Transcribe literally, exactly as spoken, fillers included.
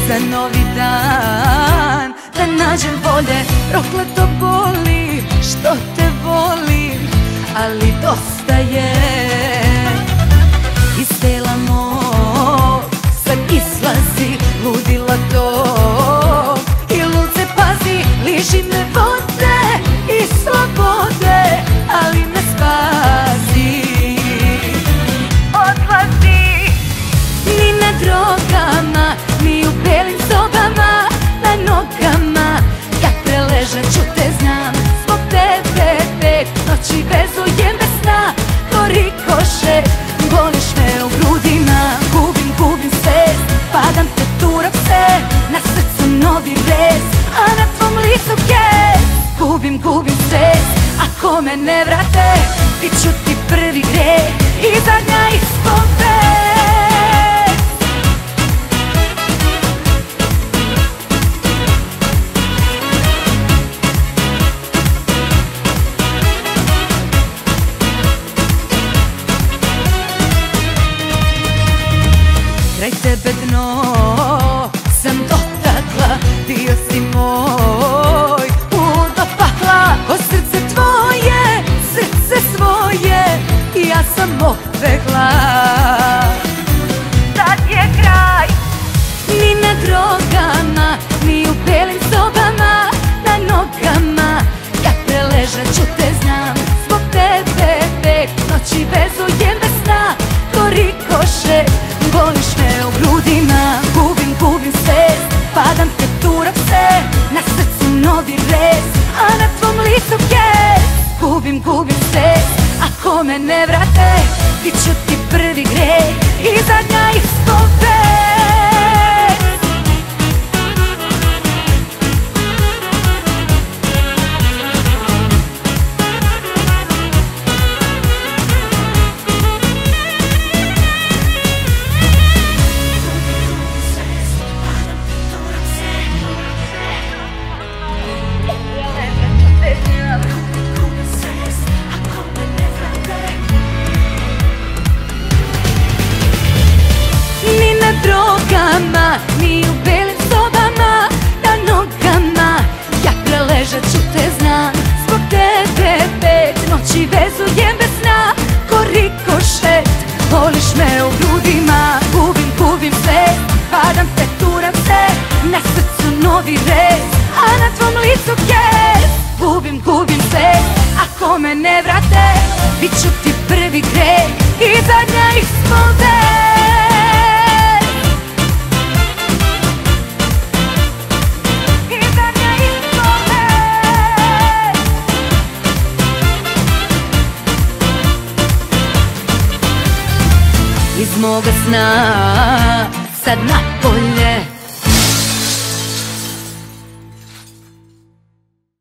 za novi dan, da nađem bolje. Prokleto boli što te volim, ali dosta je. Iz tela mog sad izlazi ludila tog, i luce pazi, liži me vode i slobode, ali me spasi. Odlazi ni na drogama, ni u belim sobama, na nogama. Kad preležem ću te znam, zbog tebe pet noći vezujem bez sna. Ko rikošet, boliš me u grudima, gubim, gubim svest, padam te turam se, na srcu novi rez, a na tvom licu kez. Gubim, gubim svest, ako me ne vrate, bit ću ti prvi greh i zadnja ispovest. Kraj tebe dno sam dotakla, dio si moj put do pakla. O srce tvoje, srce svoje, ja sam odbegla. Sad je kraj, ni na drogama, ni u belim sobama, na nogama. Kad preležem ću te znam, zbog tebe pet noći vezujem bez sna. Ko rikošet, boliš me u grudima, gubim, gubim svest, padam te turam se, na srcu novi rez, a na tvom licu kez. Gubim, gubim svest, ako me ne vrate, bit ću ti prvi greh i zadnja ispovest. Drogama, ni u belim sobama, na nogama. Ja preležat ću te znam, zbog tebe pet noći vezujem bez sna. Ko rikošet, boliš me u grudima, gubim, gubim svest, padam te turam se, na srcu novi rez, a na tvom licu kez. Gubim, gubim svest, ako me ne vrate, bit ću ti prvi greh i zadnja ispovest. Iz moga sna sad napolje